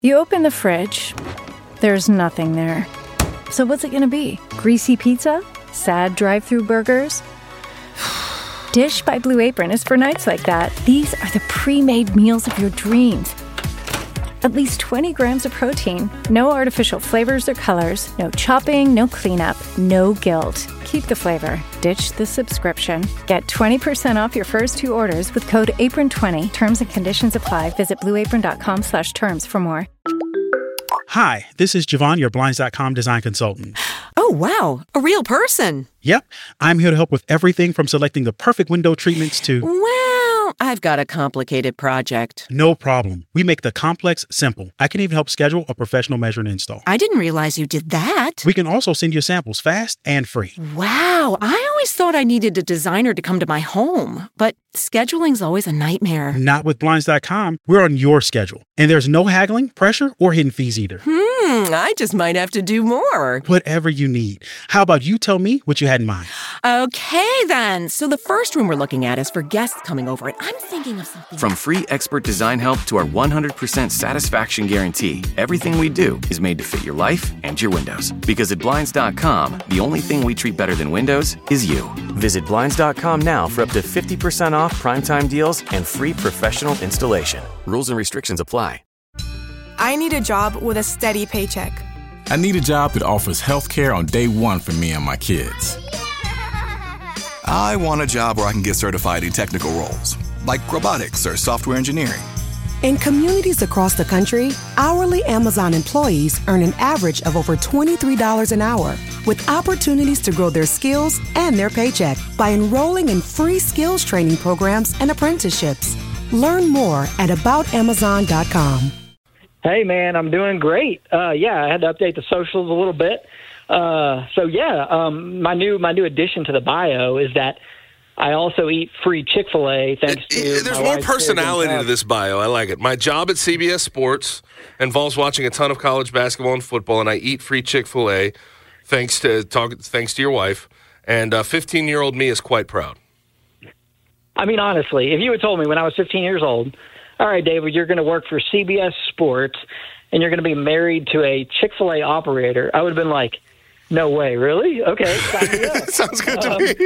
You open the fridge. There's nothing there. So what's it gonna be? Greasy pizza? Sad drive-thru burgers? Dish by Blue Apron is for nights like that. These are the pre-made meals of your dreams. At least 20 grams of protein, no artificial flavors or colors, no chopping, no cleanup, no guilt. Keep the flavor. Ditch the subscription. Get 20% off your first 2 orders with code APRON20. Terms and conditions apply. Visit blueapron.com/terms for more. Hi, this is Javon, your Blinds.com design consultant. Oh, wow. A real person. Yep. I'm here to help with everything from selecting the perfect window treatments to... Well, I've got a complicated project. No problem. We make the complex simple. I can even help schedule a professional measure and install. I didn't realize you did that. We can also send you samples fast and free. Wow. I always thought I needed a designer to come to my home, but scheduling's always a nightmare. Not with Blinds.com. We're on your schedule. And there's no haggling, pressure, or hidden fees either. I just might have to do more. Whatever you need. How about you tell me what you had in mind? Okay, then. So the first room we're looking at is for guests coming over, and I'm thinking of something... From free expert design help to our 100% satisfaction guarantee, everything we do is made to fit your life and your windows. Because at Blinds.com, the only thing we treat better than windows is you. Visit Blinds.com now for up to 50% off primetime deals and free professional installation. Rules and restrictions apply. I need a job with a steady paycheck. I need a job that offers health care on day one for me and my kids. I want a job where I can get certified in technical roles, like robotics or software engineering. In communities across the country, hourly Amazon employees earn an average of over $23 an hour, with opportunities to grow their skills and their paycheck by enrolling in free skills training programs and apprenticeships. Learn more at aboutamazon.com. Hey, man, I'm doing great. I had to update the socials a little bit. My new addition to the bio is that I also eat free Chick-fil-A thanks to There's more personality to this bio. I like it. My job at CBS Sports involves watching a ton of college basketball and football, and I eat free Chick-fil-A thanks to your wife. And 15-year-old me is quite proud. I mean, honestly, if you had told me when I was 15 years old, all right, David, you're going to work for CBS Sports and you're going to be married to a Chick-fil-A operator, I would have been like, no way, really? Okay, sign me up. Sounds good to me.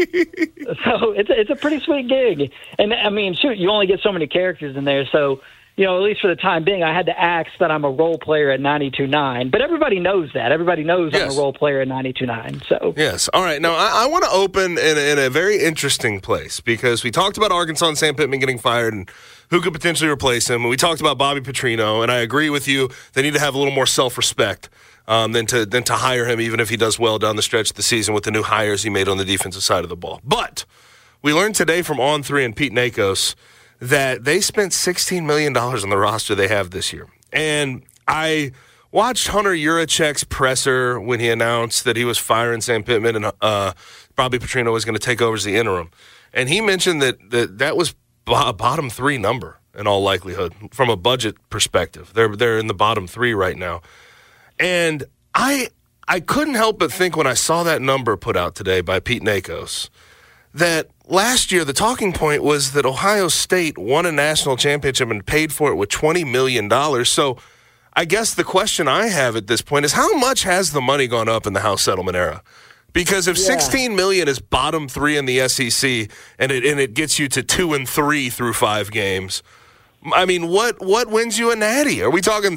So it's a pretty sweet gig. And, I mean, shoot, you only get so many characters in there. So, at least for the time being, I had to act that I'm a role player at 92.9. But everybody knows that. Everybody knows I'm a role player at 92.9. So yes. All right. Now, I want to open in a very interesting place because we talked about Arkansas and Sam Pittman getting fired and who could potentially replace him. And we talked about Bobby Petrino, and I agree with you. They need to have a little more self-respect than to hire him, even if he does well down the stretch of the season with the new hires he made on the defensive side of the ball. But we learned today from On3 and Pete Nakos that they spent $16 million on the roster they have this year. And I watched Hunter Yurachek's presser when he announced that he was firing Sam Pittman and Bobby Petrino was going to take over as the interim. And he mentioned that was a bottom 3 number in all likelihood from a budget perspective. They're in the bottom 3 right now. And I couldn't help but think when I saw that number put out today by Pete Nakos that last year the talking point was that Ohio State won a national championship and paid for it with $20 million. So I guess the question I have at this point is how much has the money gone up in the House settlement era? Because if $16 million is bottom 3 in the SEC and it gets you to 2-3 through 5 games, I mean, what wins you a natty? Are we talking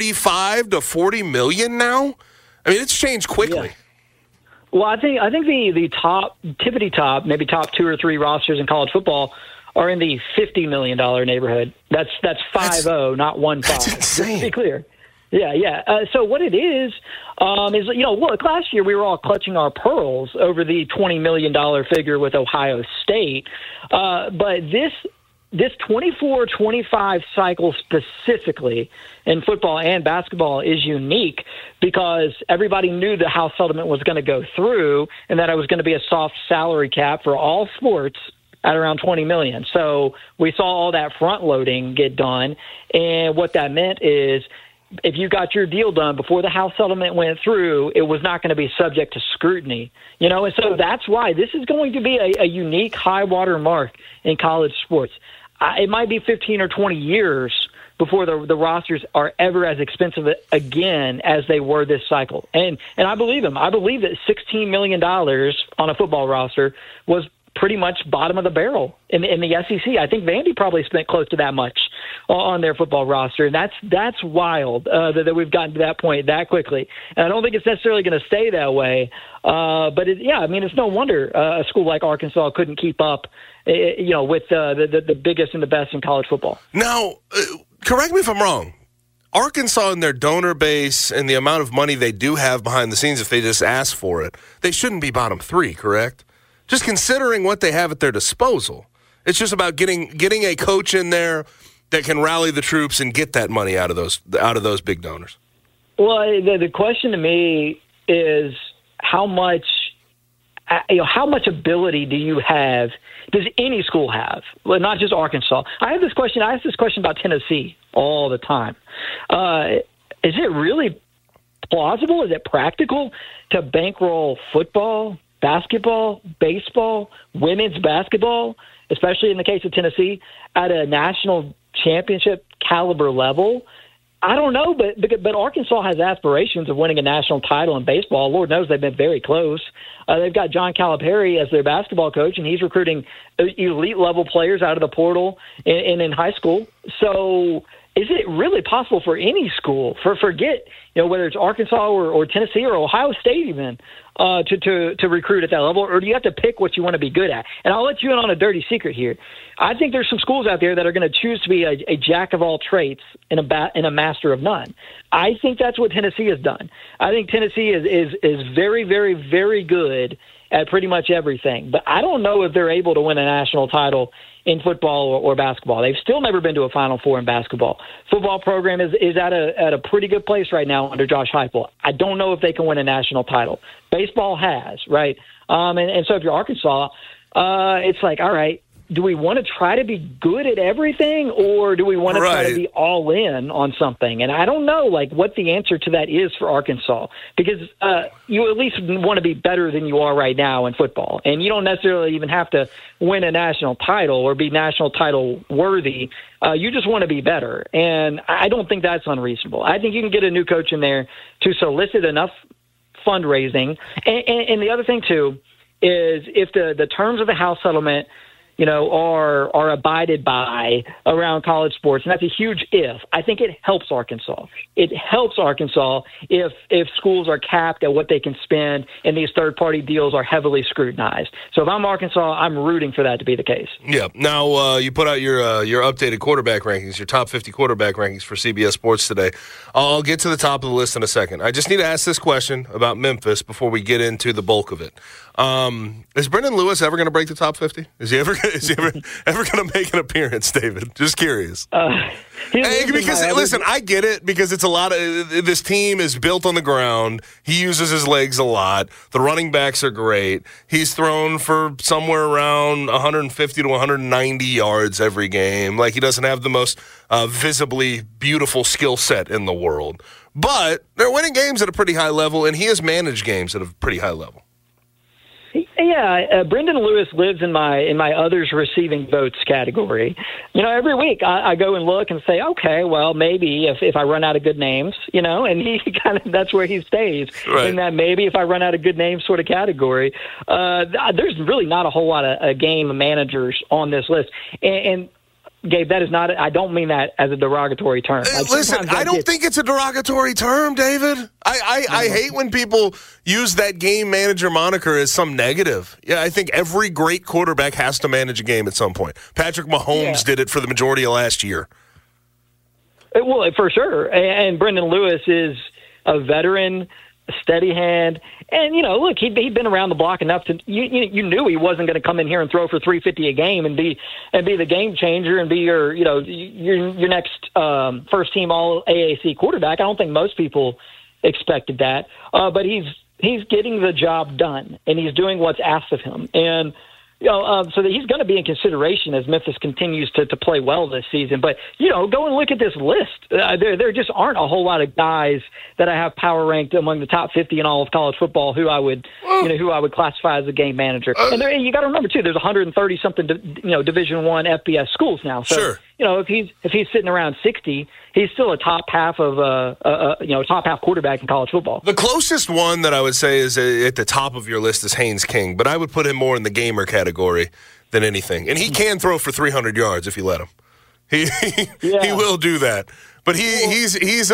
35 to 40 million now? I mean, it's changed quickly. Yeah. Well, I think the top, tippity top, maybe top 2 or 3 rosters in college football are in the $50 million neighborhood. That's 5-0, not 1-5. That's insane. Just to be clear. Yeah. So what it is look, last year we were all clutching our pearls over the $20 million figure with Ohio State. But this 24-25 cycle specifically in football and basketball is unique because everybody knew the House settlement was going to go through and that it was going to be a soft salary cap for all sports at around $20 million. So we saw all that front loading get done. And what that meant is if you got your deal done before the House settlement went through, it was not going to be subject to scrutiny. And so that's why this is going to be a unique high water mark in college sports. It might be 15 or 20 years before the rosters are ever as expensive again as they were this cycle. And I believe him. I believe that $16 million on a football roster was pretty much bottom of the barrel in the SEC. I think Vandy probably spent close to that much on their football roster, and that's wild that we've gotten to that point that quickly. And I don't think it's necessarily going to stay that way. But it's no wonder a school like Arkansas couldn't keep up, with the biggest and the best in college football. Now, correct me if I'm wrong. Arkansas and their donor base and the amount of money they do have behind the scenes, if they just ask for it, they shouldn't be bottom 3, correct? Just considering what they have at their disposal. It's just about getting a coach in there that can rally the troops and get that money out of those big donors. Well, the question to me is how much ability do you have? Does any school have? Well, not just Arkansas. I ask this question about Tennessee all the time. Is it really plausible? Is it practical to bankroll football, basketball, baseball, women's basketball, especially in the case of Tennessee, at a national championship caliber level? I don't know, but Arkansas has aspirations of winning a national title in baseball. Lord knows they've been very close. They've got John Calipari as their basketball coach, and he's recruiting elite-level players out of the portal and in high school. So is it really possible for any school, forget whether it's Arkansas or Tennessee or Ohio State even, to recruit at that level, or do you have to pick what you want to be good at? And I'll let you in on a dirty secret here. I think there's some schools out there that are going to choose to be a jack of all trades and a master of none. I think that's what Tennessee has done. I think Tennessee is very, very, very good at pretty much everything, but I don't know if they're able to win a national title in football or basketball. They've still never been to a Final Four in basketball. Football program is at a pretty good place right now under Josh Heupel. I don't know if they can win a national title. Baseball has, right? And so if you're Arkansas, it's like, all right, do we want to try to be good at everything, or do we want to try to be all in on something? And I don't know, what the answer to that is for Arkansas, because you at least want to be better than you are right now in football, and you don't necessarily even have to win a national title or be national title worthy. You just want to be better, and I don't think that's unreasonable. I think you can get a new coach in there to solicit enough fundraising, and the other thing too is if the terms of the House settlement are abided by around college sports, and that's a huge if. I think it helps Arkansas. It helps Arkansas if schools are capped at what they can spend and these third-party deals are heavily scrutinized. So if I'm Arkansas, I'm rooting for that to be the case. Yeah. Now, you put out your updated quarterback rankings, your top 50 quarterback rankings for CBS Sports today. I'll get to the top of the list in a second. I just need to ask this question about Memphis before we get into the bulk of it. Is Brendan Lewis ever going to break the top 50? Is he ever going to make an appearance, David? Just curious. Because listen, I get it, because it's a lot of this team is built on the ground. He uses his legs a lot. The running backs are great. He's thrown for somewhere around 150 to 190 yards every game. He doesn't have the most visibly beautiful skill set in the world, but they're winning games at a pretty high level, and he has managed games at a pretty high level. Yeah, Brendan Lewis lives in my others receiving votes category. Every week I go and look and say, okay, well, maybe if I run out of good names, and he that's where he stays. Right. In that maybe if I run out of good names sort of category. There's really not a whole lot of game managers on this list. And Gabe, that is not. I don't mean that as a derogatory term. Listen, I don't think it's a derogatory term, David. I hate when people use that game manager moniker as some negative. Yeah, I think every great quarterback has to manage a game at some point. Patrick Mahomes did it for the majority of last year. Well, for sure. And Brendan Lewis is a veteran, a steady hand. And, look, he'd been around the block enough to you knew he wasn't going to come in here and throw for 350 a game and be the game changer and be your next first team all AAC quarterback. I don't think most people expected that. But he's getting the job done, and he's doing what's asked of him. And so that he's going to be in consideration as Memphis continues to play well this season. But, go and look at this list. There just aren't a whole lot of guys that I have power ranked among the top 50 in all of college football who I would classify as a game manager. And you got to remember, too, there's 130-something, Division I FBS schools now. So sure. if he's sitting around 60, he's still a top half quarterback in college football. The closest one that I would say is at the top of your list is Haynes King, but I would put him more in the gamer category than anything. And he can throw for 300 yards if you let him. He will do that. But he's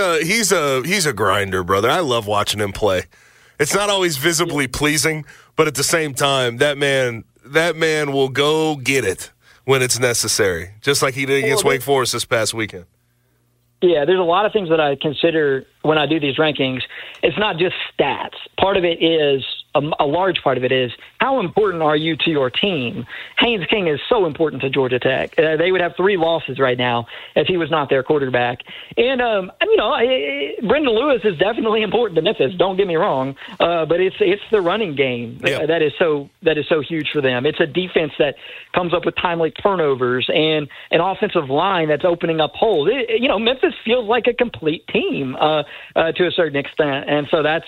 a grinder, brother. I love watching him play. It's not always visibly pleasing, but at the same time, that man will go get it when it's necessary, just like he did against Wake Forest this past weekend. Yeah, there's a lot of things that I consider when I do these rankings. It's not just stats. Part of it is, a large part of it is, how important are you to your team? Haynes King is so important to Georgia Tech. They would have 3 losses right now if he was not their quarterback. And Brendan Lewis is definitely important to Memphis. Don't get me wrong, but it's the running game that is so huge for them. It's a defense that comes up with timely turnovers and an offensive line that's opening up holes. Memphis feels like a complete team to a certain extent, and so that's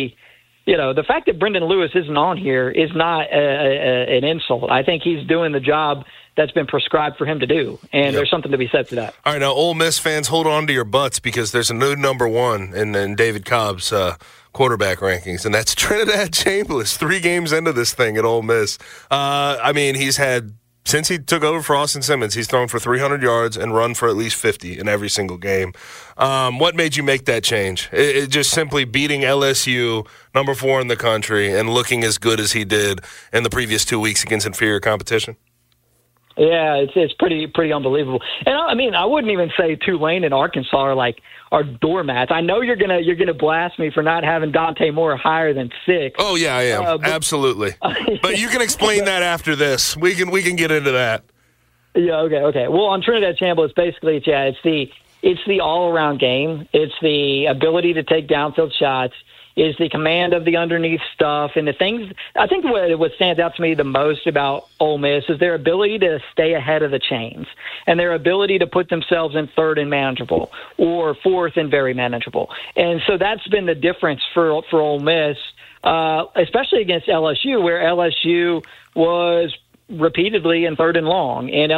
the fact that Brendan Lewis isn't on here is not an insult. I think he's doing the job that's been prescribed for him to do, and there's something to be said to that. All right, now, Ole Miss fans, hold on to your butts because there's a new number 1 in David Cobb's quarterback rankings, and that's Trinidad Chambliss, 3 games into this thing at Ole Miss. He's had, since he took over for Austin Simmons, he's thrown for 300 yards and run for at least 50 in every single game. What made you make that change? It just simply beating LSU, number 4 in the country, and looking as good as he did in the previous 2 weeks against inferior competition? Yeah, it's pretty unbelievable. And I wouldn't even say Tulane and Arkansas are doormats. I know you're gonna blast me for not having Dante Moore higher than 6. Oh yeah, I am absolutely. But you can explain that after this. We can get into that. Yeah. Okay. Well, on Trinidad Chambliss, basically, it's the all around game. It's the ability to take downfield shots. Is the command of the underneath stuff and the things. I think what stands out to me the most about Ole Miss is their ability to stay ahead of the chains and their ability to put themselves in 3rd and manageable or 4th and very manageable. And so that's been the difference for Ole Miss, especially against LSU, where LSU was repeatedly in 3rd and long, and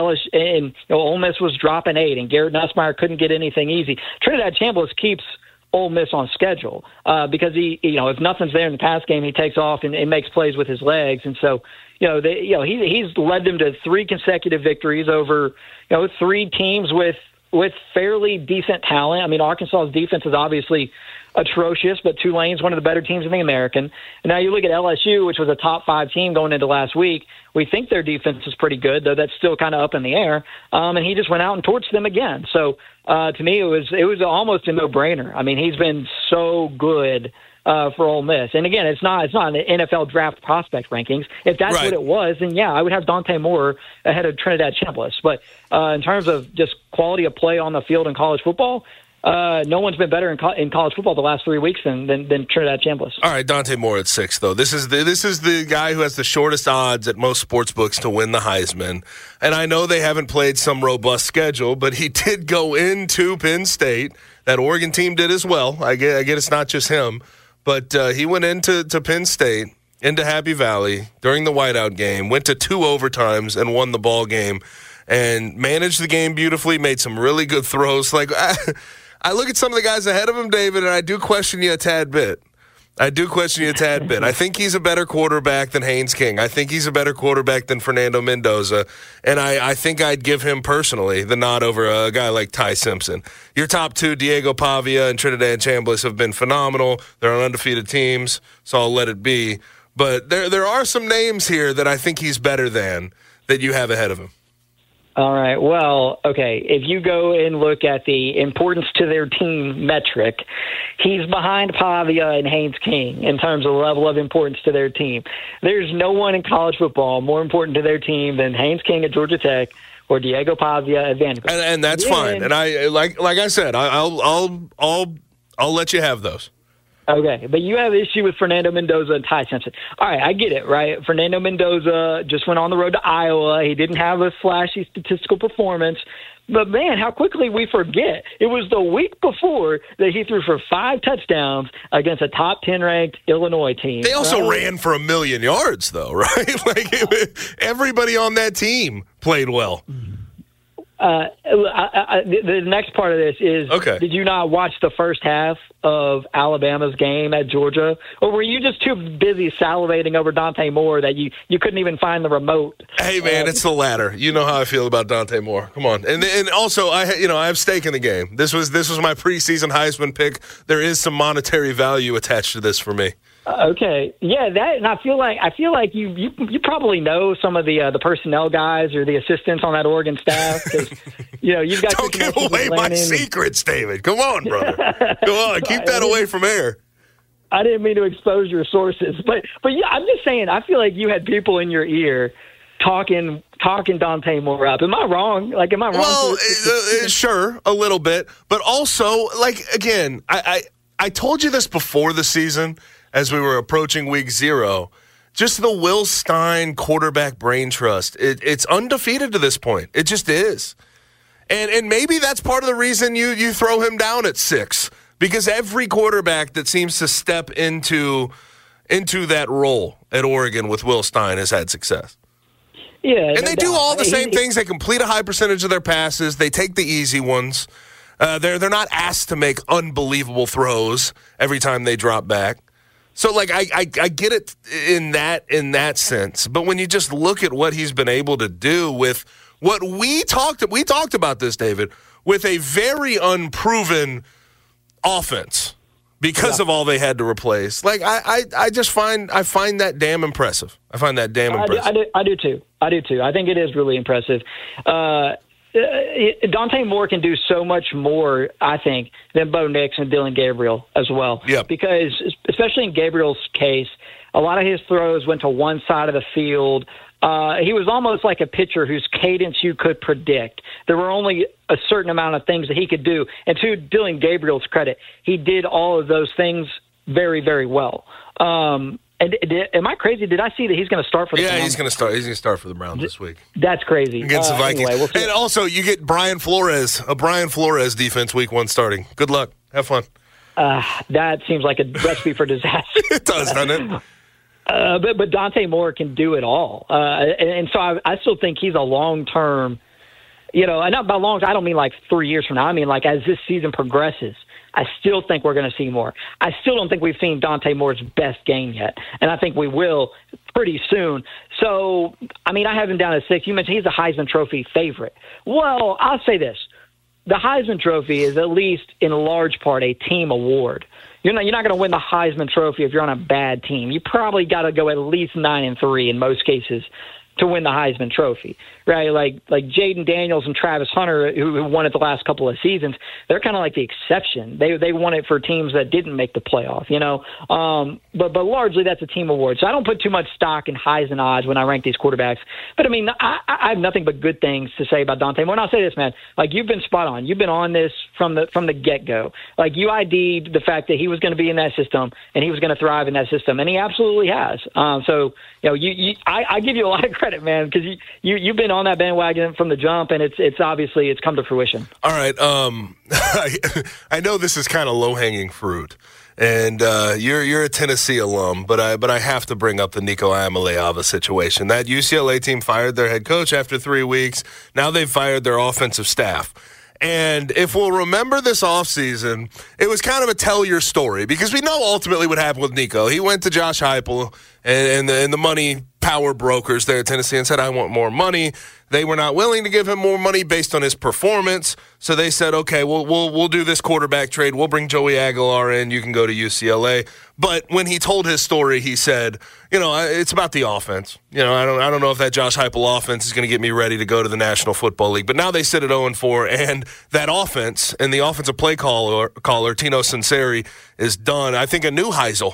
Ole Miss was dropping 8, and Garrett Nussmeier couldn't get anything easy. Trinidad Chambliss keeps Ole Miss on schedule because if nothing's there in the pass game, he takes off and makes plays with his legs, and so he's led them to 3 consecutive victories over 3 teams with fairly decent talent. Arkansas's defense is obviously atrocious, but Tulane's one of the better teams in the American. And now you look at LSU, which was a top 5 team going into last week. We think their defense is pretty good, though that's still kind of up in the air. And he just went out and torched them again. So to me, it was almost a no-brainer. He's been so good for Ole Miss. And again, it's not an NFL draft prospect rankings. If that's what it was, then yeah, I would have Dante Moore ahead of Trinidad Chambliss. But in terms of just quality of play on the field in college football, no one's been better in college football the last 3 weeks than Trinidad Chambliss. All right, Dante Moore at 6, though. This is the guy who has the shortest odds at most sports books to win the Heisman. And I know they haven't played some robust schedule, but he did go into Penn State. That Oregon team did as well. I get it's not just him. But he went into Penn State, into Happy Valley during the whiteout game, went to 2 overtimes and won the ball game, and managed the game beautifully, made some really good throws. I look at some of the guys ahead of him, David, and I do question you a tad bit. I think he's a better quarterback than Haynes King. I think he's a better quarterback than Fernando Mendoza. And I think I'd give him personally the nod over a guy like Ty Simpson. Your top 2, Diego Pavia and Trinidad Chambliss, have been phenomenal. They're on undefeated teams, so I'll let it be. But there are some names here that I think he's better than that you have ahead of him. All right. Well, okay. If you go and look at the importance to their team metric, he's behind Pavia and Haynes King in terms of level of importance to their team. There's no one in college football more important to their team than Haynes King at Georgia Tech or Diego Pavia at Vanderbilt. And that's fine. And I like I said, I'll let you have those. Okay, but you have an issue with Fernando Mendoza and Ty Simpson. All right, I get it, right? Fernando Mendoza just went on the road to Iowa. He didn't have a flashy statistical performance. But, man, how quickly we forget. It was the week before that he threw for 5 touchdowns against a top 10-ranked Illinois team. They also ran for 1 million yards, though, right? Everybody on that team played well. The next part of this is, okay. Did you not watch the first half of Alabama's game at Georgia? Or were you just too busy salivating over Dante Moore that you couldn't even find the remote? Hey, man, it's the latter. You know how I feel about Dante Moore. Come on. And also, I have stake in the game. This was my preseason Heisman pick. There is some monetary value attached to this for me. Okay, yeah, that, and I feel like you probably know some of the personnel guys or the assistants on that Oregon staff, because you've got. Don't give away my secrets, David. Come on, brother. Come on, keep that away from air. I didn't mean to expose your sources, but yeah, I'm just saying. I feel like you had people in your ear talking Dante Moore up. Am I wrong? Am I wrong? Well, sure, a little bit, but also, again, I told you this before the season. As we were approaching week 0, just the Will Stein quarterback brain trust. It's undefeated to this point. It just is. And maybe that's part of the reason you throw him down at 6, because every quarterback that seems to step into that role at Oregon with Will Stein has had success. Yeah, and they do all the same things. They complete a high percentage of their passes. They take the easy ones. They're not asked to make unbelievable throws every time they drop back. So, I get it in that sense. But when you just look at what he's been able to do with what we talked about this, David, with a very unproven offense because of all they had to replace. I find that damn impressive. I find that damn impressive. I do too. I think it is really impressive. Dante Moore can do so much more, I think, than Bo Nix and Dillon Gabriel as well. Yeah. Because especially in Gabriel's case, a lot of his throws went to one side of the field. He was almost like a pitcher whose cadence you could predict. There were only a certain amount of things that he could do. And to Dillon Gabriel's credit, he did all of those things very, very well. And am I crazy? Did I see that he's going to start for the Browns? Yeah, he's going to start. He's going to start for the Browns this week. That's crazy. Against the Vikings. Anyway, and also, you get Brian Flores defense week 1 starting. Good luck. Have fun. That seems like a recipe for disaster. It does, doesn't it? But Dante Moore can do it all. And so I still think he's a long-term, and not by long, I don't mean 3 years from now. I mean as this season progresses, I still think we're going to see more. I still don't think we've seen Dante Moore's best game yet, and I think we will pretty soon. So, I have him down at 6. You mentioned he's a Heisman Trophy favorite. Well, I'll say this. The Heisman Trophy is at least in large part a team award. You're not going to win the Heisman Trophy if you're on a bad team. You probably got to go at least 9-3 in most cases to win the Heisman Trophy, right? Like Jaden Daniels and Travis Hunter, who won it the last couple of seasons, they're kind of like the exception. They won it for teams that didn't make the playoff, But largely that's a team award. So I don't put too much stock in Heisman odds when I rank these quarterbacks. But I have nothing but good things to say about Dante Moore. And I'll say this, man, you've been spot on. You've been on this from the get-go. You ID'd the fact that he was going to be in that system and he was going to thrive in that system, and he absolutely has. I give you a lot of credit, man, because you've been on that bandwagon from the jump, and it's obviously come to fruition. All right, I know this is kind of low hanging fruit, and you're a Tennessee alum, but I have to bring up the Nico Iamaleava situation. That UCLA team fired their head coach after 3 weeks. Now they've fired their offensive staff. And if we'll remember this offseason, it was kind of a tell your story, because we know ultimately what happened with Nico. He went to Josh Heupel and the money power brokers there at Tennessee and said, I want more money. They were not willing to give him more money based on his performance. So they said, okay, we'll do this quarterback trade. We'll bring Joey Aguilar in. You can go to UCLA. But when he told his story, he said, it's about the offense. I don't know if that Josh Heupel offense is going to get me ready to go to the National Football League. But now they sit at 0-4, and that offense and the offensive play caller Tino Sunseri, is done. I think a new Heisel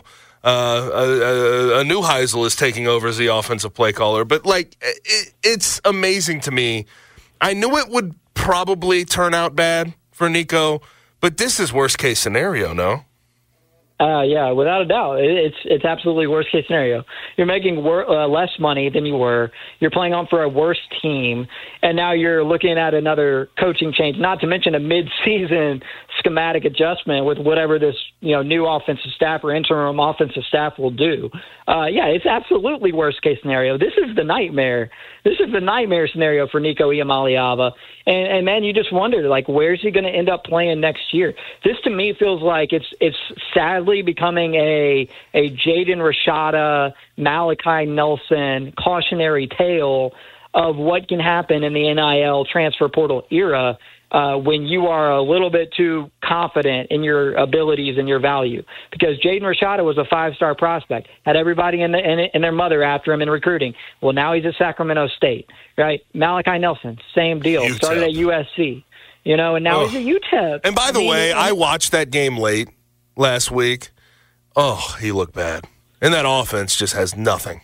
is taking over as the offensive play caller. But it's amazing to me. I knew it would probably turn out bad for Nico, but this is worst case scenario, no? Yeah, without a doubt. It's absolutely worst case scenario. You're making less money than you were. You're playing on for a worse team, and now you're looking at another coaching change, not to mention a mid-season schematic adjustment with whatever this new offensive staff or interim offensive staff will do. It's absolutely worst case scenario. This is the nightmare. This is the nightmare scenario for Nico Iamaleava. And man, you just wonder, like, where's he going to end up playing next year? This to me feels like it's sadly becoming a Jaden Rashada, Malachi Nelson cautionary tale of what can happen in the NIL transfer portal era when you are a little bit too confident in your abilities and your value. Because Jaden Rashada was a 5-star prospect, had everybody in their mother after him in recruiting. Well, now he's at Sacramento State, right? Malachi Nelson, same deal. UTEP. Started at USC, and now he's at UTEP. And by the way, I watched that game late last week. Oh, he looked bad. And that offense just has nothing.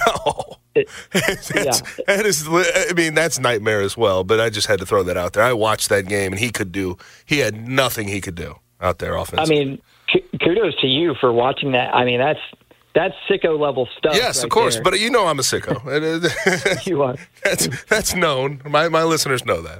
That's nightmare as well, but I just had to throw that out there. I watched that game, and he had nothing he could do out there offensively. Kudos to you for watching that. That's sicko level stuff. Yes, right of course, there. but I'm a sicko. You are. That's known. My listeners know that.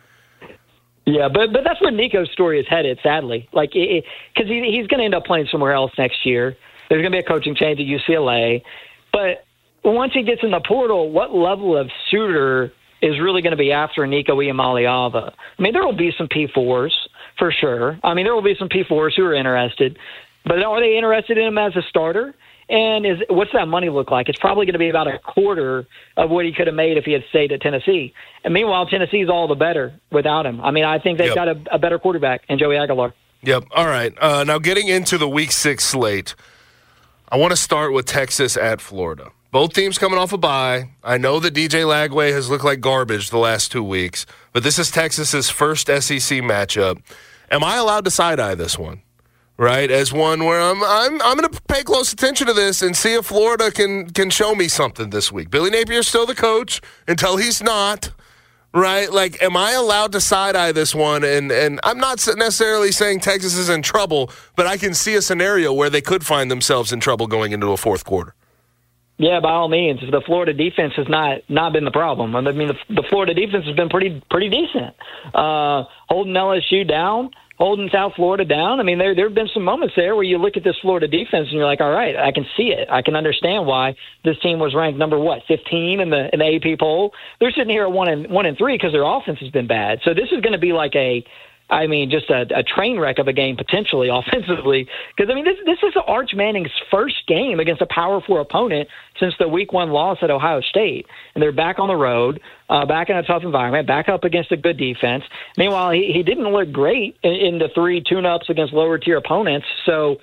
Yeah, but that's where Nico's story is headed, sadly. Because he's going to end up playing somewhere else next year. There's going to be a coaching change at UCLA. But once he gets in the portal, what level of suitor is really going to be after Nico Iamaleava? There will be some P4s for sure. There will be some P4s who are interested. But are they interested in him as a starter? And what's that money look like? It's probably going to be about a quarter of what he could have made if he had stayed at Tennessee. And meanwhile, Tennessee's all the better without him. I think they've got a better quarterback in Joey Aguilar. Yep. All right. Now getting into the Week 6 slate, I want to start with Texas at Florida. Both teams coming off a bye. I know that DJ Lagway has looked like garbage the last 2 weeks, but this is Texas's first SEC matchup. Am I allowed to side-eye this one? Right, as one where I'm going to pay close attention to this and see if Florida can show me something this week. Billy Napier's still the coach until he's not, right? Am I allowed to side-eye this one? And I'm not necessarily saying Texas is in trouble, but I can see a scenario where they could find themselves in trouble going into a fourth quarter. Yeah, by all means. The Florida defense has not been the problem. The Florida defense has been pretty decent. Holding LSU down, holding South Florida down. There have been some moments there where you look at this Florida defense and you're like, all right, I can see it. I can understand why this team was ranked number 15 in the AP poll. They're sitting here at 1-3 because their offense has been bad. So this is going to be like just a train wreck of a game potentially offensively. Because, this is Arch Manning's first game against a Power 4 opponent since the Week 1 loss at Ohio State. And they're back on the road, back in a tough environment, back up against a good defense. Meanwhile, he didn't look great in the 3 tune-ups against lower-tier opponents. So,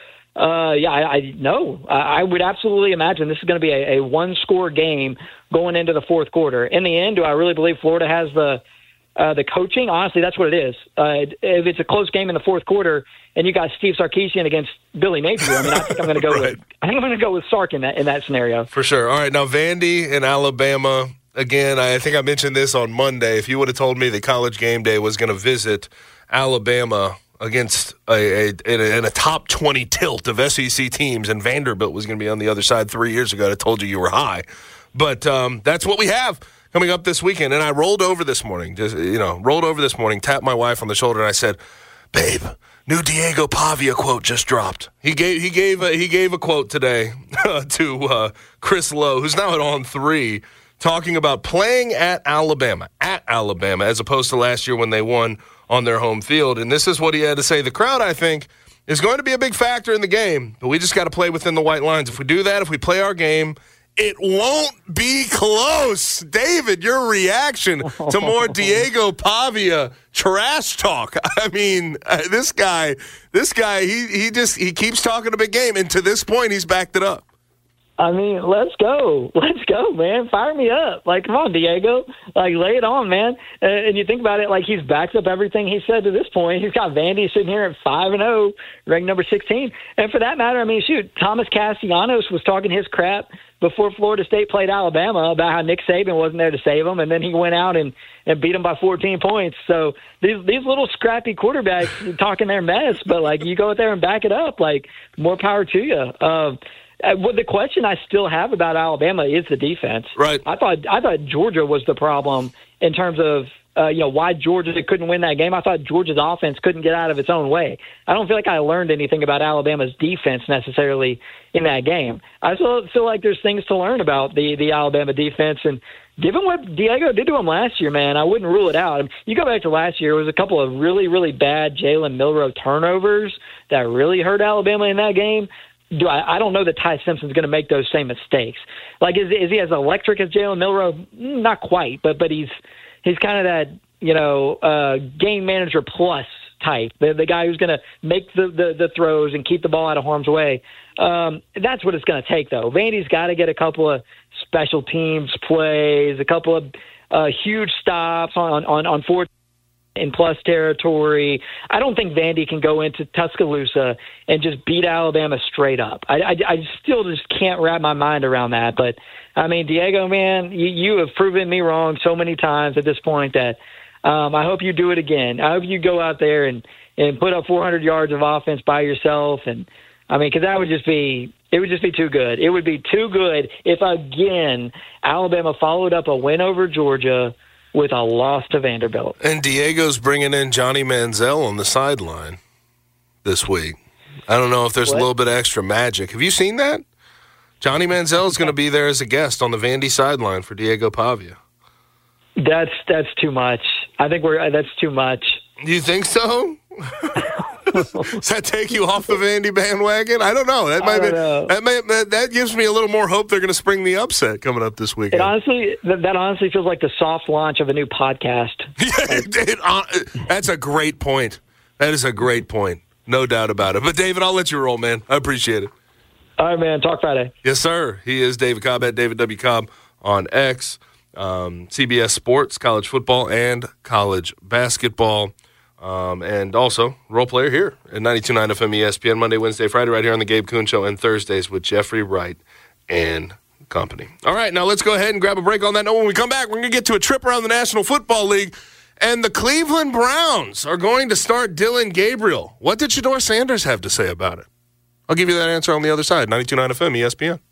I would absolutely imagine this is going to be a one-score game going into the fourth quarter. In the end, do I really believe Florida has the coaching? Honestly, that's what it is. If it's a close game in the fourth quarter and you got Steve Sarkisian against Billy Napier, I think I'm going to go right. I'm going to go with Sark in that scenario. For sure. All right, now Vandy in Alabama. Again, I think I mentioned this on Monday. If you would have told me that College Game Day was going to visit Alabama against in a top 20 tilt of SEC teams and Vanderbilt was going to be on the other side 3 years ago, I told you were high. But that's what we have coming up this weekend. And I rolled over this morning, tapped my wife on the shoulder, and I said, babe, new Diego Pavia quote just dropped. He gave a quote today to Chris Lowe, who's now at On 3, talking about playing at Alabama, as opposed to last year when they won on their home field. And this is what he had to say. The crowd, I think, is going to be a big factor in the game, but we just got to play within the white lines. If we do that, if we play our game, it won't be close. David, your reaction to more Diego Pavia trash talk. This guy, he keeps talking a big game, and to this point, he's backed it up. Let's go, man. Fire me up. Come on, Diego. Lay it on, man. And you think about it, he's backed up everything he said to this point. He's got Vandy sitting here at 5-0, ranked number 16. And for that matter, Thomas Castellanos was talking his crap before Florida State played Alabama about how Nick Saban wasn't there to save them, and then he went out and beat them by 14 points. So these little scrappy quarterbacks talking their mess, but you go out there and back it up, more power to you. The question I still have about Alabama is the defense. Right. I thought Georgia was the problem in terms of why Georgia couldn't win that game. I thought Georgia's offense couldn't get out of its own way. I don't feel like I learned anything about Alabama's defense necessarily in that game. I still feel like there's things to learn about the Alabama defense. And given what Diego did to him last year, man, I wouldn't rule it out. I mean, you go back to last year, it was a couple of really, really bad Jalen Milroe turnovers that really hurt Alabama in that game. I don't know that Ty Simpson's going to make those same mistakes. Like, is he as electric as Jalen Milroe? Not quite, but he's kind of that, game manager plus type, the guy who's going to make the throws and keep the ball out of harm's way. That's what it's going to take, though. Vandy's got to get a couple of special teams plays, a couple of huge stops on fourth in plus territory. I don't think Vandy can go into Tuscaloosa and just beat Alabama straight up. I still just can't wrap my mind around that. But, I mean, Diego, man, you have proven me wrong so many times at this point that I hope you do it again. I hope you go out there and put up 400 yards of offense by yourself. And, I mean, because it would just be too good. It would be too good if, again, Alabama followed up a win over Georgia with a loss to Vanderbilt. And Diego's bringing in Johnny Manziel on the sideline this week. I don't know if there's a little bit of extra magic. Have you seen that? Johnny Manziel is going to be there as a guest on the Vandy sideline for Diego Pavia. That's too much. I think that's too much. You think so? Does that take you off the Vandy bandwagon? I don't know. That gives me a little more hope they're going to spring the upset coming up this weekend. That honestly feels like the soft launch of a new podcast. That's a great point. That is a great point. No doubt about it. But, David, I'll let you roll, man. I appreciate it. All right, man. Talk Friday. Yes, sir. He is David Cobb at David W. Cobb on X. CBS Sports, college football, and college basketball. And also, role player here at 92.9 FM ESPN, Monday, Wednesday, Friday, right here on the Gabe Kuhn Show, and Thursdays with Jeffrey Wright and company. All right, now let's go ahead and grab a break on that note. When we come back, we're going to get to a trip around the National Football League, and the Cleveland Browns are going to start Dylan Gabriel. What did Shedeur Sanders have to say about it? I'll give you that answer on the other side, 92.9 FM ESPN.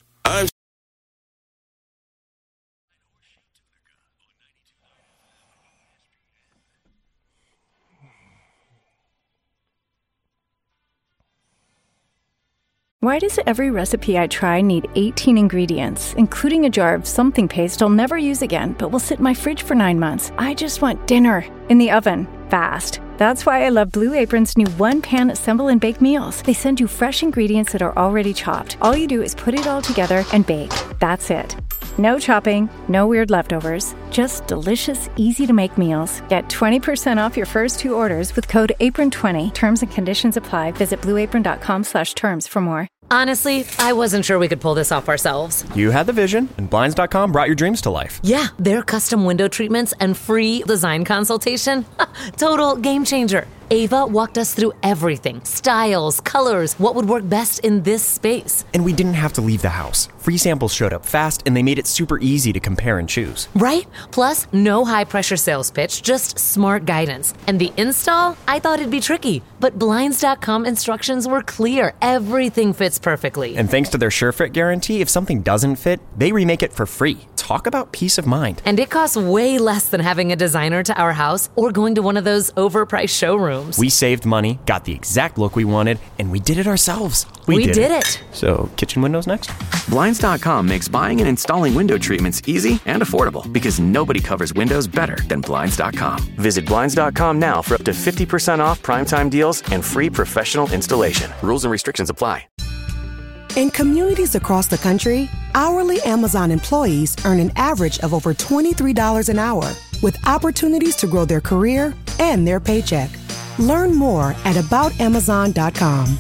Why does every recipe I try need 18 ingredients, including a jar of something paste I'll never use again, but will sit in my fridge for 9 months? I just want dinner in the oven, fast. That's why I love Blue Apron's new one-pan assemble and bake meals. They send you fresh ingredients that are already chopped. All you do is put it all together and bake. That's it. No chopping, no weird leftovers, just delicious, easy-to-make meals. Get 20% off your first 2 orders with code APRON20. Terms and conditions apply. Visit blueapron.com/terms for more. Honestly, I wasn't sure we could pull this off ourselves. You had the vision, and Blinds.com brought your dreams to life. Yeah, their custom window treatments and free design consultation. Total game changer. Ava walked us through everything. Styles, colors, what would work best in this space. And we didn't have to leave the house. Free samples showed up fast, and they made it super easy to compare and choose. Right? Plus, no high-pressure sales pitch, just smart guidance. And the install? I thought it'd be tricky, but Blinds.com instructions were clear. Everything fits perfectly. And thanks to their SureFit guarantee, if something doesn't fit, they remake it for free. Talk about peace of mind. And it costs way less than having a designer to our house or going to one of those overpriced showrooms. We saved money, got the exact look we wanted, and we did it ourselves. We did it. So, kitchen windows next? Blinds.com makes buying and installing window treatments easy and affordable because nobody covers windows better than Blinds.com. Visit Blinds.com now for up to 50% off primetime deals and free professional installation. Rules and restrictions apply. In communities across the country, hourly Amazon employees earn an average of over $23 an hour, with opportunities to grow their career and their paycheck. Learn more at aboutamazon.com.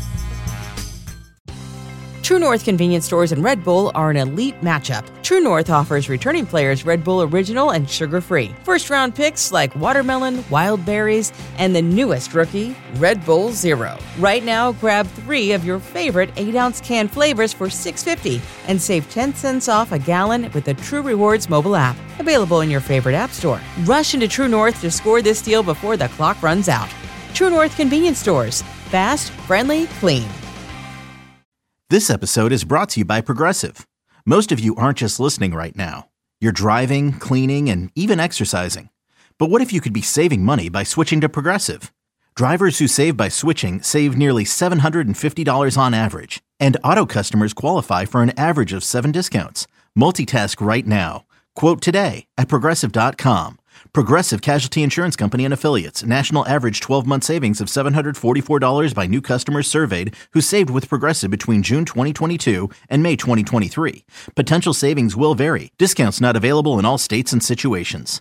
True North convenience stores and Red Bull are an elite matchup. True North offers returning players Red Bull Original and sugar-free. First-round picks like watermelon, wild berries, and the newest rookie, Red Bull Zero. Right now, grab 3 of your favorite 8-ounce can flavors for $6.50 and save 10 cents off a gallon with the True Rewards mobile app. Available in your favorite app store. Rush into True North to score this deal before the clock runs out. True North convenience stores. Fast, friendly, clean. This episode is brought to you by Progressive. Most of you aren't just listening right now. You're driving, cleaning, and even exercising. But what if you could be saving money by switching to Progressive? Drivers who save by switching save nearly $750 on average, and auto customers qualify for an average of 7 discounts. Multitask right now. Quote today at Progressive.com. Progressive Casualty Insurance Company and Affiliates. National average 12-month savings of $744 by new customers surveyed who saved with Progressive between June 2022 and May 2023. Potential savings will vary. Discounts not available in all states and situations.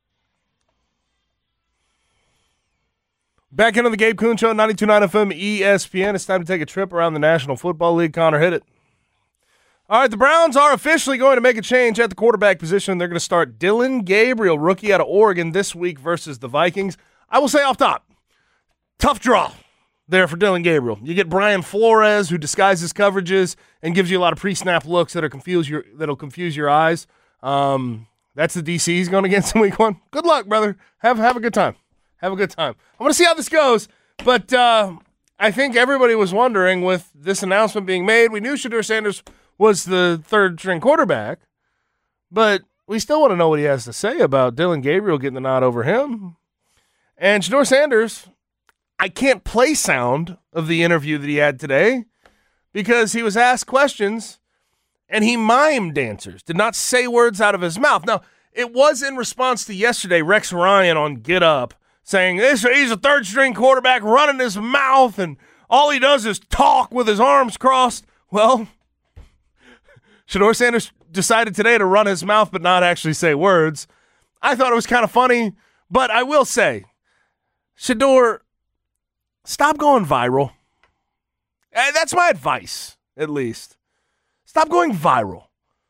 Back into the Gabe Kuhn Show, 92.9 FM ESPN. It's time to take a trip around the National Football League. Connor, hit it. All right, the Browns are officially going to make a change at the quarterback position. They're going to start Dillon Gabriel, rookie out of Oregon, this week versus the Vikings. I will say off top, tough draw there for Dillon Gabriel. You get Brian Flores, who disguises coverages and gives you a lot of pre-snap looks that'll confuse your eyes. That's the DC he's going against in week 1. Good luck, brother. Have a good time. Have a good time. I want to see how this goes, but I think everybody was wondering with this announcement being made. We knew Shedeur Sanders was the third-string quarterback, but we still want to know what he has to say about Dillon Gabriel getting the nod over him. And Shedeur Sanders, I can't play sound of the interview that he had today because he was asked questions and he mimed answers, did not say words out of his mouth. Now, it was in response to yesterday, Rex Ryan on Get Up, saying he's a third-string quarterback running his mouth, and all he does is talk with his arms crossed. Well, Shedeur Sanders decided today to run his mouth but not actually say words. I thought it was kind of funny, but I will say, Shedeur, stop going viral. That's my advice, at least. Stop going viral.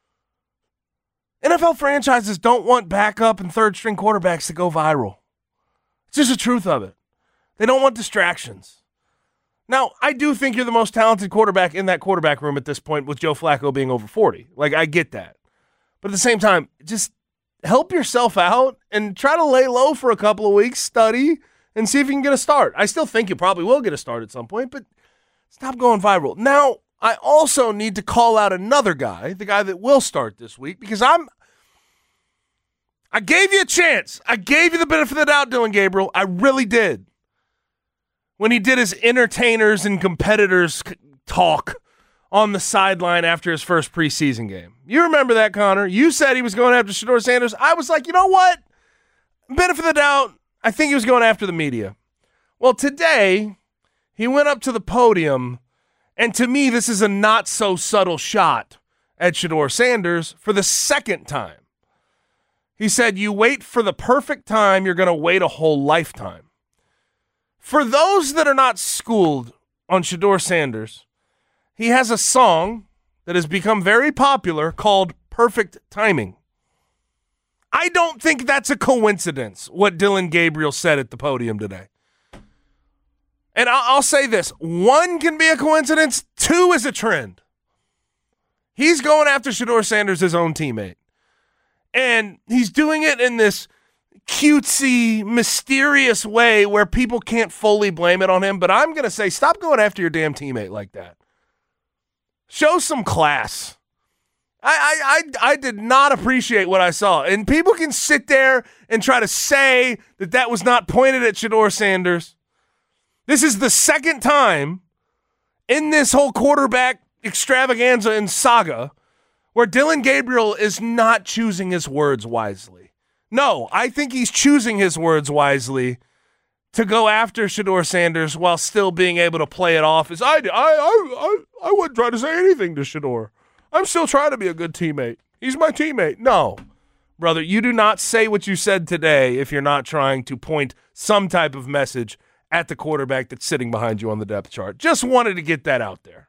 NFL franchises don't want backup and third-string quarterbacks to go viral. It's just the truth of it. They don't want distractions. Now, I do think you're the most talented quarterback in that quarterback room at this point with Joe Flacco being over 40. Like, I get that. But at the same time, just help yourself out and try to lay low for a couple of weeks, study, and see if you can get a start. I still think you probably will get a start at some point, but stop going viral. Now, I also need to call out another guy, the guy that will start this week, because I gave you a chance. I gave you the benefit of the doubt, Dillon Gabriel. I really did. When he did his entertainers and competitors talk on the sideline after his first preseason game. You remember that, Connor. You said he was going after Shedeur Sanders. I was like, you know what? Benefit of the doubt, I think he was going after the media. Well, today, he went up to the podium, and to me, this is a not-so-subtle shot at Shedeur Sanders for the second time. He said, you wait for the perfect time, you're going to wait a whole lifetime. For those that are not schooled on Shedeur Sanders, he has a song that has become very popular called Perfect Timing. I don't think that's a coincidence, what Dillon Gabriel said at the podium today. And I'll say this, 1 can be a coincidence, 2 is a trend. He's going after Shedeur Sanders, his own teammate. And he's doing it in this cutesy, mysterious way where people can't fully blame it on him. But I'm going to say, stop going after your damn teammate like that. Show some class. I did not appreciate what I saw. And people can sit there and try to say that that was not pointed at Shedeur Sanders. This is the second time in this whole quarterback extravaganza and saga where Dillon Gabriel is not choosing his words wisely. No, I think he's choosing his words wisely to go after Shedeur Sanders while still being able to play it off as I wouldn't try to say anything to Shedeur. I'm still trying to be a good teammate. He's my teammate. No, brother, you do not say what you said today if you're not trying to point some type of message at the quarterback that's sitting behind you on the depth chart. Just wanted to get that out there.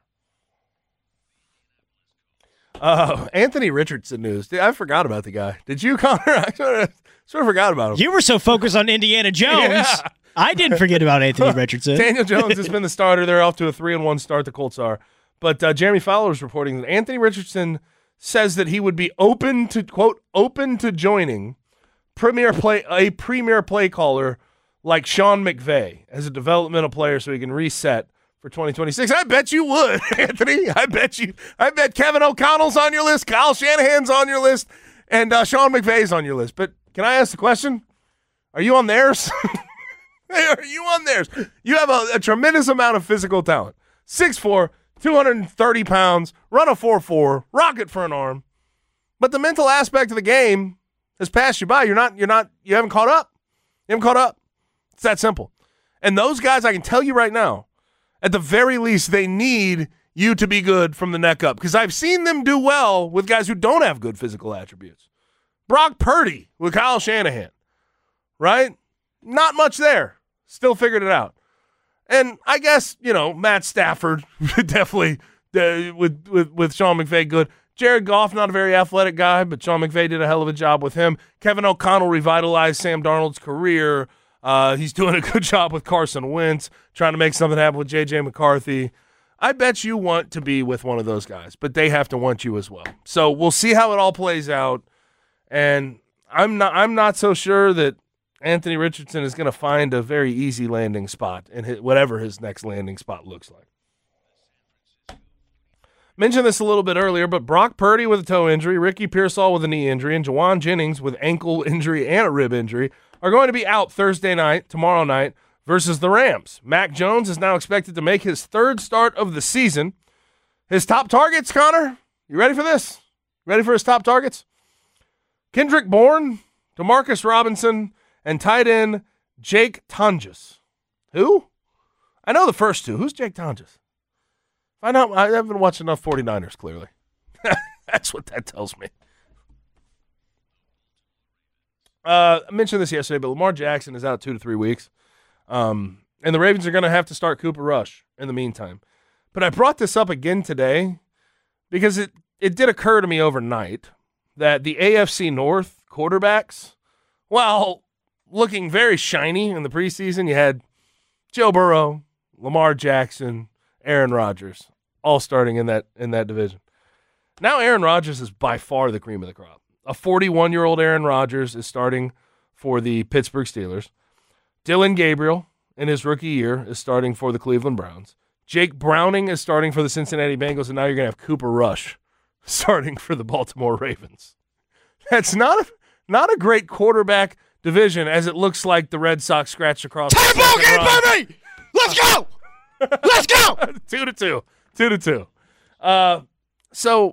Anthony Richardson news. I forgot about the guy. Did you, Connor? I sort of forgot about him. You were so focused on Indiana Jones. Yeah. I didn't forget about Anthony Richardson. Daniel Jones has been the starter. They're off to a 3-1 start, the Colts are. But Jeremy Fowler is reporting that Anthony Richardson says that he would be open to, quote, open to joining a premier play caller like Sean McVay as a developmental player so he can reset for 2026. I bet you would, Anthony. I bet Kevin O'Connell's on your list, Kyle Shanahan's on your list, and Sean McVay's on your list. But can I ask the question? Are you on theirs? Are you on theirs? You have a tremendous amount of physical talent. 6'4", 230 pounds, run a 4.4, rocket for an arm. But the mental aspect of the game has passed you by. You haven't caught up. You haven't caught up. It's that simple. And those guys, I can tell you right now, at the very least, they need you to be good from the neck up. Because I've seen them do well with guys who don't have good physical attributes. Brock Purdy with Kyle Shanahan, right? Not much there. Still figured it out. And I guess, Matt Stafford, definitely with Sean McVay, good. Jared Goff, not a very athletic guy, but Sean McVay did a hell of a job with him. Kevin O'Connell revitalized Sam Darnold's career. He's doing a good job with Carson Wentz, trying to make something happen with J.J. McCarthy. I bet you want to be with one of those guys, but they have to want you as well. So we'll see how it all plays out. And I'm not so sure that Anthony Richardson is going to find a very easy landing spot in whatever his next landing spot looks like. Mentioned this a little bit earlier, but Brock Purdy with a toe injury, Ricky Pearsall with a knee injury, and Jawan Jennings with ankle injury and a rib injury are going to be out Thursday night, tomorrow night, versus the Rams. Mac Jones is now expected to make his third start of the season. His top targets, Connor, you ready for this? Ready for his top targets? Kendrick Bourne, Demarcus Robinson, and tight end Jake Tonjes. Who? I know the first two. Who's Jake Tonjes? I haven't watched enough 49ers, clearly. That's what that tells me. I mentioned this yesterday, but Lamar Jackson is out 2 to 3 weeks. And the Ravens are going to have to start Cooper Rush in the meantime. But I brought this up again today because it did occur to me overnight that the AFC North quarterbacks, while looking very shiny in the preseason, you had Joe Burrow, Lamar Jackson, Aaron Rodgers, all starting in that division. Now Aaron Rodgers is by far the cream of the crop. A 41-year-old Aaron Rodgers is starting for the Pittsburgh Steelers. Dylan Gabriel, in his rookie year, is starting for the Cleveland Browns. Jake Browning is starting for the Cincinnati Bengals, and now you're going to have Cooper Rush starting for the Baltimore Ravens. That's not a great quarterback division, as it looks like the Red Sox scratched across. Tie-ball game, baby! Let's go! Let's go! 2-2. 2-2. So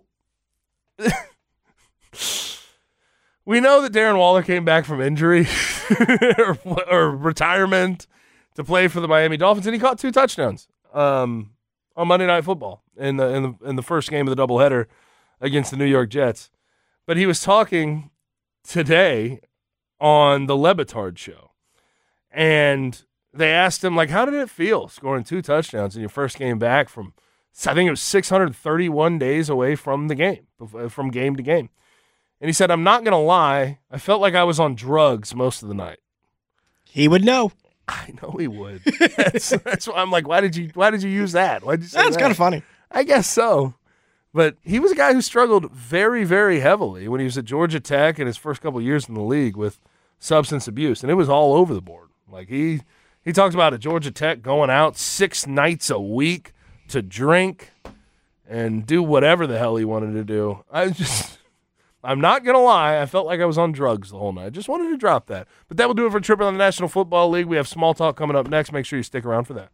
we know that Darren Waller came back from injury or retirement to play for the Miami Dolphins, and he caught 2 touchdowns on Monday Night Football in the first game of the doubleheader against the New York Jets. But he was talking today on the Le Batard show, and they asked him, how did it feel scoring 2 touchdowns in your first game back from, I think it was 631 days away from the game, from game to game? And he said, I'm not going to lie, I felt like I was on drugs most of the night. He would know. I know he would. That's why I'm like, why did you use that? Why'd you say That's kind of funny. I guess so. But he was a guy who struggled very, very heavily when he was at Georgia Tech in his first couple of years in the league with substance abuse. And it was all over the board. He talked about at Georgia Tech going out 6 nights a week to drink and do whatever the hell he wanted to do. I'm not going to lie, I felt like I was on drugs the whole night. Just wanted to drop that. But that will do it for Trip on the National Football League. We have Small Talk coming up next. Make sure you stick around for that.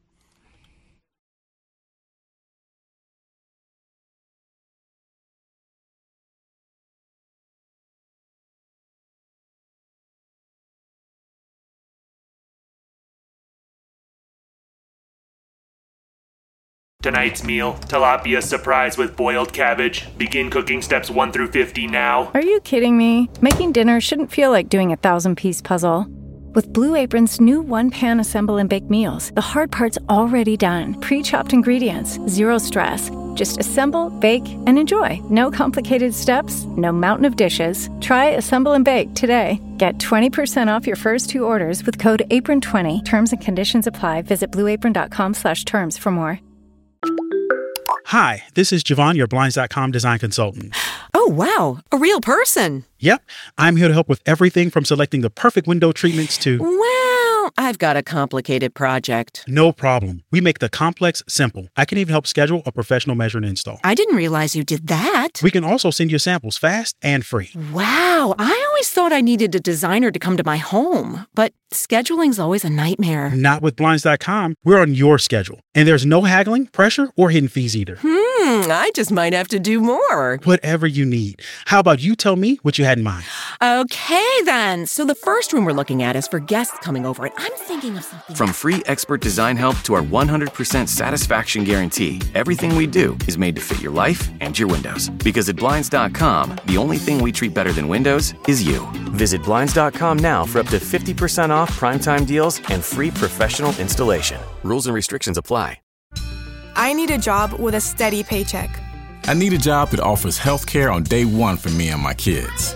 Tonight's meal, tilapia surprise with boiled cabbage. Begin cooking steps 1 through 50 now. Are you kidding me? Making dinner shouldn't feel like doing a 1,000-piece puzzle. With Blue Apron's new one-pan assemble and bake meals, the hard part's already done. Pre-chopped ingredients, zero stress. Just assemble, bake, and enjoy. No complicated steps, no mountain of dishes. Try Assemble and Bake today. Get 20% off your first 2 orders with code APRON20. Terms and conditions apply. Visit blueapron.com/terms for more. Hi, this is Javon, your Blinds.com design consultant. Oh, wow. A real person. Yep. I'm here to help with everything from selecting the perfect window treatments to... Wow. I've got a complicated project. No problem. We make the complex simple. I can even help schedule a professional measure and install. I didn't realize you did that. We can also send you samples fast and free. Wow, I always thought I needed a designer to come to my home, but scheduling's always a nightmare. Not with Blinds.com. We're on your schedule. And there's no haggling, pressure, or hidden fees either. I just might have to do more. Whatever you need. How about you tell me what you had in mind? Okay, then. So the first room we're looking at is for guests coming over, and I'm thinking of something. From free expert design help to our 100% satisfaction guarantee, everything we do is made to fit your life and your windows. Because at Blinds.com, the only thing we treat better than windows is you. Visit Blinds.com now for up to 50% off primetime deals and free professional installation. Rules and restrictions apply. I need a job with a steady paycheck. I need a job that offers health care on day one for me and my kids.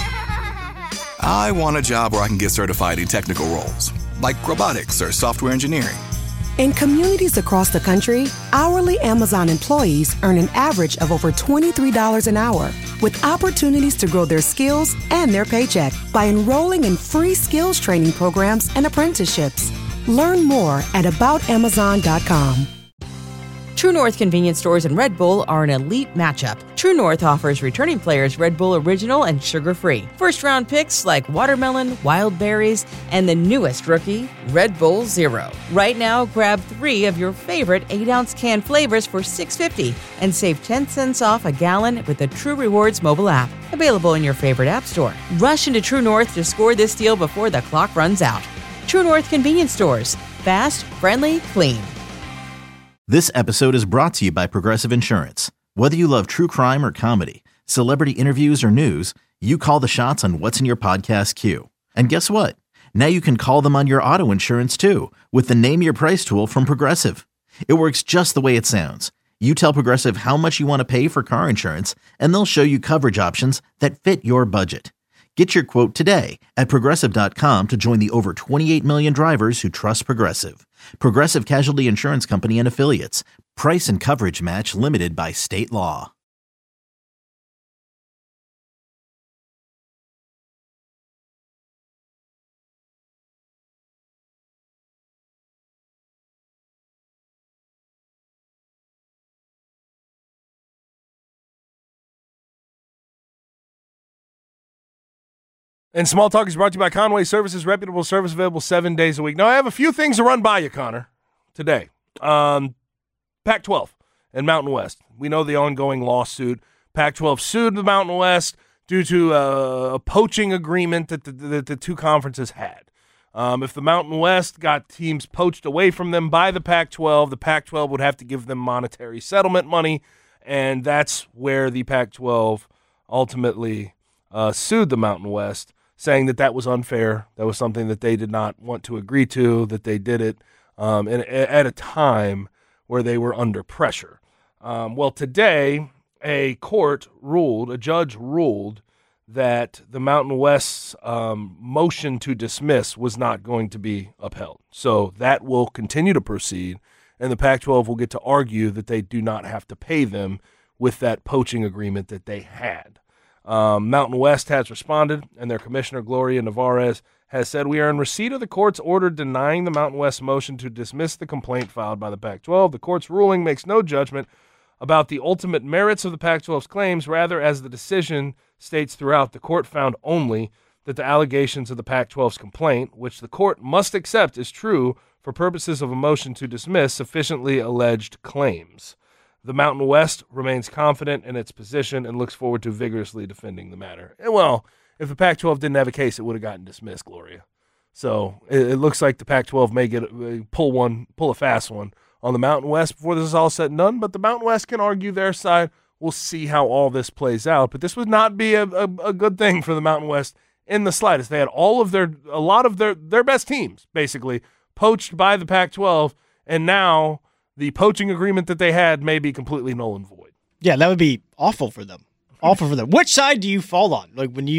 I want a job where I can get certified in technical roles, like robotics or software engineering. In communities across the country, hourly Amazon employees earn an average of over $23 an hour, with opportunities to grow their skills and their paycheck by enrolling in free skills training programs and apprenticeships. Learn more at aboutamazon.com. True North convenience stores and Red Bull are an elite matchup. True North offers returning players Red Bull Original and sugar-free. First-round picks like watermelon, wild berries, and the newest rookie, Red Bull Zero. Right now, grab 3 of your favorite 8-ounce can flavors for $6.50 and save 10 cents off a gallon with the True Rewards mobile app. Available in your favorite app store. Rush into True North to score this deal before the clock runs out. True North convenience stores. Fast, friendly, clean. This episode is brought to you by Progressive Insurance. Whether you love true crime or comedy, celebrity interviews or news, you call the shots on what's in your podcast queue. And guess what? Now you can call them on your auto insurance too with the Name Your Price tool from Progressive. It works just the way it sounds. You tell Progressive how much you want to pay for car insurance, and they'll show you coverage options that fit your budget. Get your quote today at Progressive.com to join the over 28 million drivers who trust Progressive. Progressive Casualty Insurance Company and Affiliates. Price and coverage match limited by state law. And Small Talk is brought to you by Conway Services, reputable service available 7 days a week. Now, I have a few things to run by you, Connor, today. Pac-12 and Mountain West. We know the ongoing lawsuit. Pac-12 sued the Mountain West due to a poaching agreement that the two conferences had. If the Mountain West got teams poached away from them by the Pac-12 would have to give them monetary settlement money, and that's where the Pac-12 ultimately sued the Mountain West, saying that was unfair. That was something that they did not want to agree to, that they did it at a time where they were under pressure. Well, today, a judge ruled that the Mountain West's motion to dismiss was not going to be upheld. So that will continue to proceed, and the Pac-12 will get to argue that they do not have to pay them with that poaching agreement that they had. Mountain West has responded, and their commissioner, Gloria Nevarez, has said, "We are in receipt of the court's order denying the Mountain West motion to dismiss the complaint filed by the Pac-12. The court's ruling makes no judgment about the ultimate merits of the Pac-12's claims. Rather, as the decision states throughout, the court found only that the allegations of the Pac-12's complaint, which the court must accept is true for purposes of a motion to dismiss, sufficiently alleged claims. The Mountain West remains confident in its position and looks forward to vigorously defending the matter." And well, if the Pac-12 didn't have a case, it would have gotten dismissed, Gloria. So it looks like the Pac-12 may pull a fast one on the Mountain West before this is all said and done. But the Mountain West can argue their side. We'll see how all this plays out. But this would not be a good thing for the Mountain West in the slightest. They had a lot of their best teams basically poached by the Pac-12, and now the poaching agreement that they had may be completely null and void. Yeah, that would be awful for them. Awful for them. Which side do you fall on?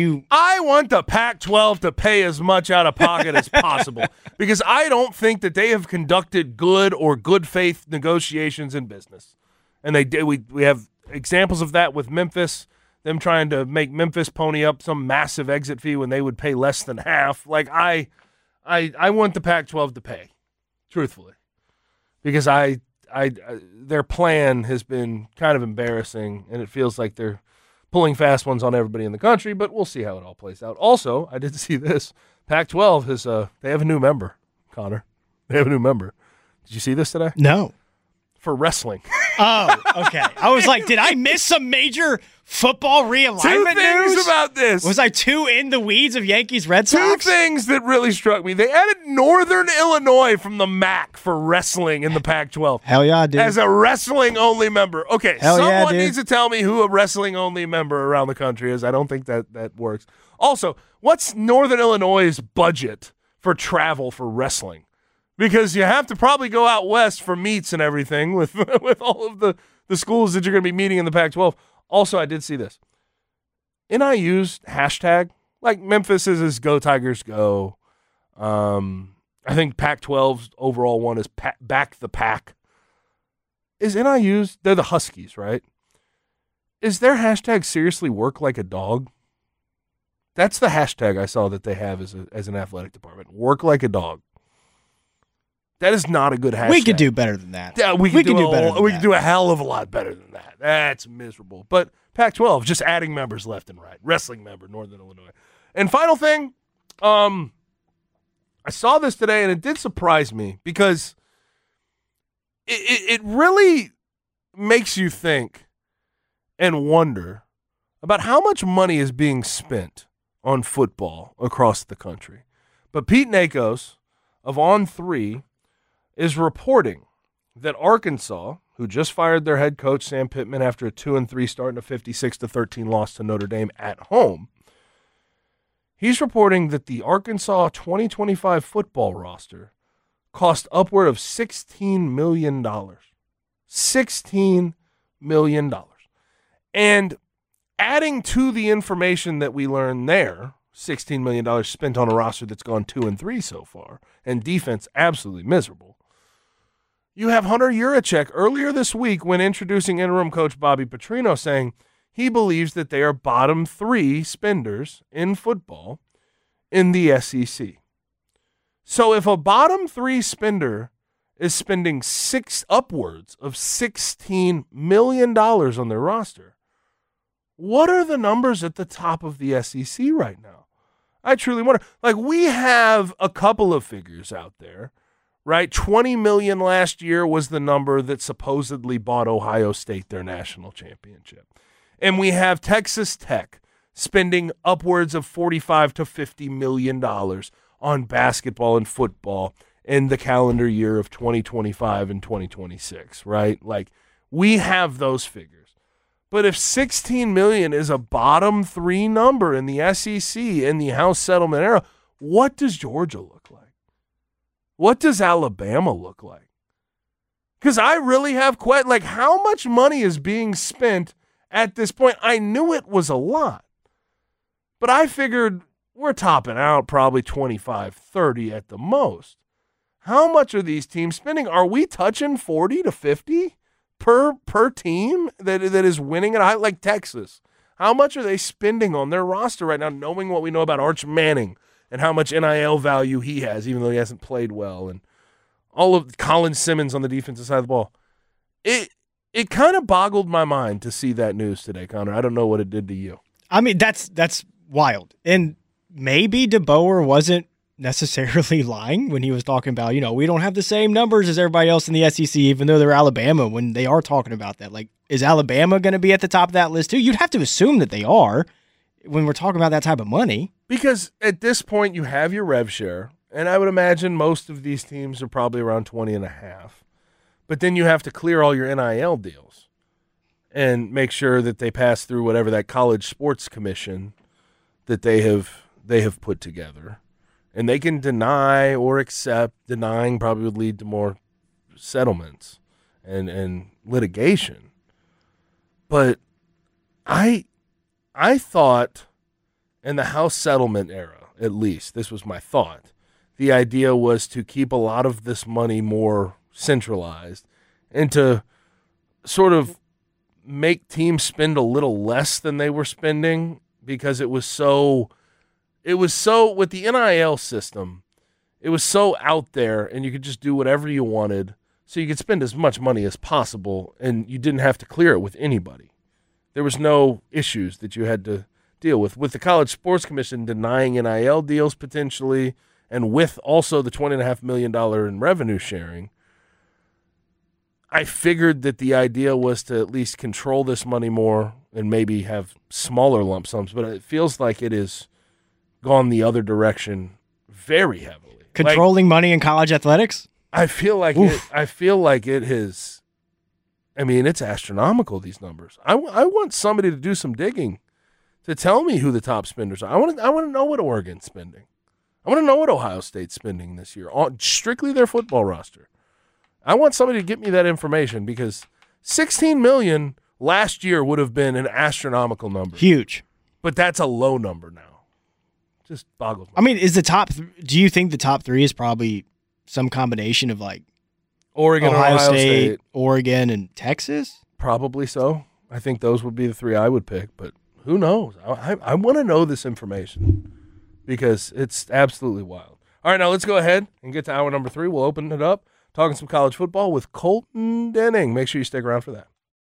I want the Pac-12 to pay as much out of pocket as possible because I don't think that they have conducted good or good faith negotiations in business. And they did. We have examples of that with Memphis, them trying to make Memphis pony up some massive exit fee when they would pay less than half. I want the Pac-12 to pay, truthfully, because their plan has been kind of embarrassing, and it feels like they're pulling fast ones on everybody in the country, but we'll see how it all plays out. Also, I did see this. Pac-12 they have a new member, Connor. They have a new member. Did you see this today? No. For wrestling. Oh, okay. I was like, did I miss some major football realignment news? 2 things about this. Was I too in the weeds of Yankees Red Sox? 2 things that really struck me. They added Northern Illinois from the MAC for wrestling in the Pac-12. Hell yeah, dude. As a wrestling-only member. Okay, someone needs to tell me who a wrestling-only member around the country is. I don't think that works. Also, what's Northern Illinois' budget for travel for wrestling? Because you have to probably go out west for meets and everything with all of the schools that you're going to be meeting in the Pac-12. Also, I did see this. NIU's hashtag, like Memphis is Go Tigers Go. I think Pac-12's overall one is Back the Pack. Is NIU's, they're the Huskies, right? Is their hashtag seriously work like a dog? That's the hashtag I saw that they have as an athletic department. Work like a dog. That is not a good hashtag. We could do better than that. Yeah, we could do a hell of a lot better than that. That's miserable. But Pac-12, just adding members left and right. Wrestling member, Northern Illinois. And final thing, I saw this today, and it did surprise me because it really makes you think and wonder about how much money is being spent on football across the country. But Pete Nakos of On3 is reporting that Arkansas, who just fired their head coach Sam Pittman after a 2-3 start and a 56-13 loss to Notre Dame at home, he's reporting that the Arkansas 2025 football roster cost upward of $16 million. $16 million. And adding to the information that we learned there, $16 million spent on a roster that's gone 2-3 so far, and defense absolutely miserable. You have Hunter Yurachek earlier this week when introducing interim coach Bobby Petrino saying he believes that they are bottom 3 spenders in football in the SEC. So if a bottom 3 spender is spending upwards of $16 million on their roster, what are the numbers at the top of the SEC right now? I truly wonder. Like, we have a couple of figures out there, right? $20 million last year was the number that supposedly bought Ohio State their national championship. And we have Texas Tech spending upwards of $45 to $50 million on basketball and football in the calendar year of 2025 and 2026, right? Like, we have those figures. But if $16 million is a bottom 3 number in the SEC in the House settlement era, what does Georgia look like? What does Alabama look like? Because I really have like, how much money is being spent at this point? I knew it was a lot, but I figured we're topping out probably 25, 30 at the most. How much are these teams spending? Are we touching 40 to 50 per team that is winning at a high, like Texas? How much are they spending on their roster right now, knowing what we know about Arch Manning and how much NIL value he has, even though he hasn't played well, and all of Colin Simmons on the defensive side of the ball? It kind of boggled my mind to see that news today, Connor. I don't know what it did to you. I mean, that's wild. And maybe DeBoer wasn't necessarily lying when he was talking about, we don't have the same numbers as everybody else in the SEC, even though they're Alabama, when they are talking about that. Like, is Alabama going to be at the top of that list too? You'd have to assume that they are when we're talking about that type of money. Because at this point, you have your rev share, and I would imagine most of these teams are probably around 20.5. But then you have to clear all your NIL deals and make sure that they pass through whatever that college sports commission that they have put together. And they can deny or accept. Denying probably would lead to more settlements and litigation. But I thought in the House settlement era, at least, this was my thought, the idea was to keep a lot of this money more centralized and to sort of make teams spend a little less than they were spending, because it was so with the NIL system, It was so out there, and you could just do whatever you wanted, so you could spend as much money as possible, and you didn't have to clear it with anybody. There was no issues that you had to deal with. With the College Sports Commission denying NIL deals potentially, and with also the $20.5 million in revenue sharing, I figured that the idea was to at least control this money more and maybe have smaller lump sums, but it feels like it has gone the other direction very heavily. Controlling money in college athletics? I feel like it has. I mean, it's astronomical, these numbers. I want somebody to do some digging to tell me who the top spenders are. I want to know what Oregon's spending. I want to know what Ohio State's spending this year on strictly their football roster. I want somebody to get me that information, because $16 million last year would have been an astronomical number. Huge. But that's a low number now. Just boggles my I mean, is the top do you think the top three is probably some combination of like Oregon, Ohio State, Oregon, and Texas? Probably so. I think those would be the three I would pick, but who knows? I want to know this information because it's absolutely wild. All right, now let's go ahead and get to hour number 3. We'll open it up, talking some college football with Colton Denning. Make sure you stick around for that.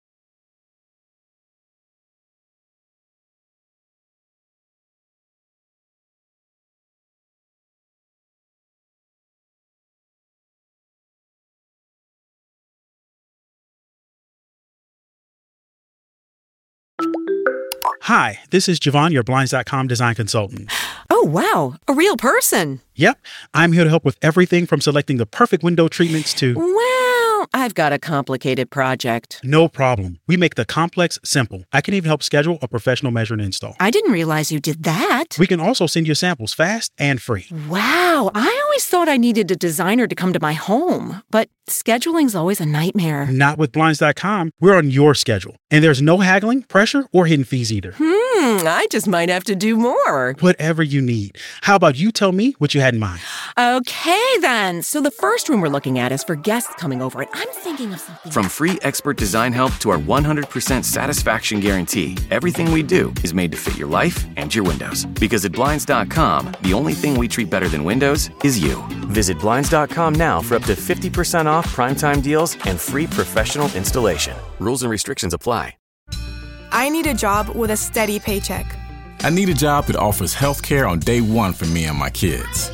Hi, this is Javon, your Blinds.com design consultant. Oh, wow. A real person. Yep, I'm here to help with everything from selecting the perfect window treatments to... Well, I've got a complicated project. No problem. We make the complex simple. I can even help schedule a professional measure and install. I didn't realize you did that. We can also send you samples fast and free. Wow. I always thought I needed a designer to come to my home, but scheduling's always a nightmare. Not with Blinds.com. We're on your schedule. And there's no haggling, pressure, or hidden fees either. I just might have to do more. Whatever you need. How about you tell me what you had in mind? Okay, then. So the first room we're looking at is for guests coming over, and I'm thinking of something. From free expert design help to our 100% satisfaction guarantee, everything we do is made to fit your life and your windows. Because at Blinds.com, the only thing we treat better than windows is you. Visit Blinds.com now for up to 50% off primetime deals and free professional installation. Rules and restrictions apply. I need a job with a steady paycheck. I need a job that offers health care on day one for me and my kids.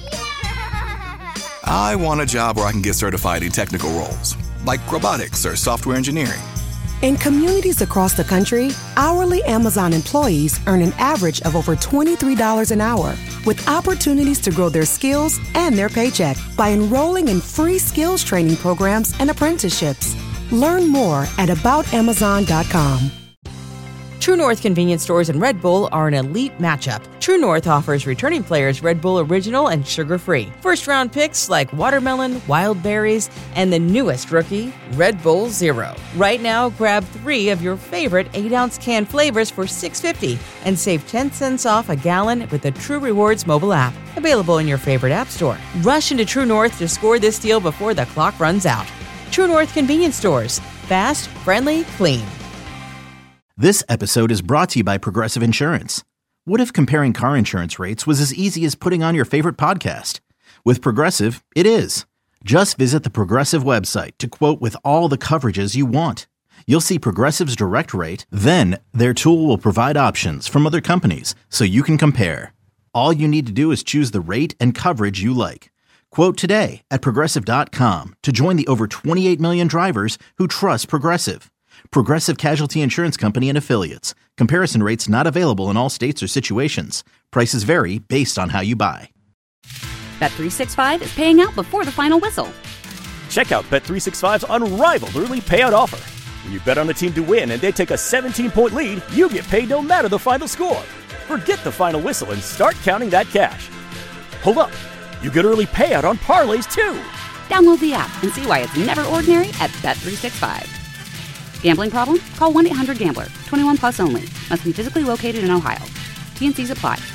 I want a job where I can get certified in technical roles, like robotics or software engineering. In communities across the country, hourly Amazon employees earn an average of over $23 an hour, with opportunities to grow their skills and their paycheck by enrolling in free skills training programs and apprenticeships. Learn more at aboutamazon.com. True North convenience stores and Red Bull are an elite matchup. True North offers returning players Red Bull Original and sugar-free. First-round picks like watermelon, wild berries, and the newest rookie, Red Bull Zero. Right now, grab 3 of your favorite 8-ounce can flavors for $6.50 and save 10 cents off a gallon with the True Rewards mobile app. Available in your favorite app store. Rush into True North to score this deal before the clock runs out. True North convenience stores. Fast, friendly, clean. This episode is brought to you by Progressive Insurance. What if comparing car insurance rates was as easy as putting on your favorite podcast? With Progressive, it is. Just visit the Progressive website to quote with all the coverages you want. You'll see Progressive's direct rate, then their tool will provide options from other companies so you can compare. All you need to do is choose the rate and coverage you like. Quote today at Progressive.com to join the over 28 million drivers who trust Progressive. Progressive Casualty Insurance Company and Affiliates. Comparison rates not available in all states or situations. Prices vary based on how you buy. Bet365 is paying out before the final whistle. Check out Bet365's unrivaled early payout offer. When you bet on a team to win and they take a 17-point lead, you get paid no matter the final score. Forget the final whistle and start counting that cash. Hold up. You get early payout on parlays, too. Download the app and see why it's never ordinary at Bet365. Gambling problem? Call 1-800-GAMBLER. 21 plus only. Must be physically located in Ohio. T&Cs apply.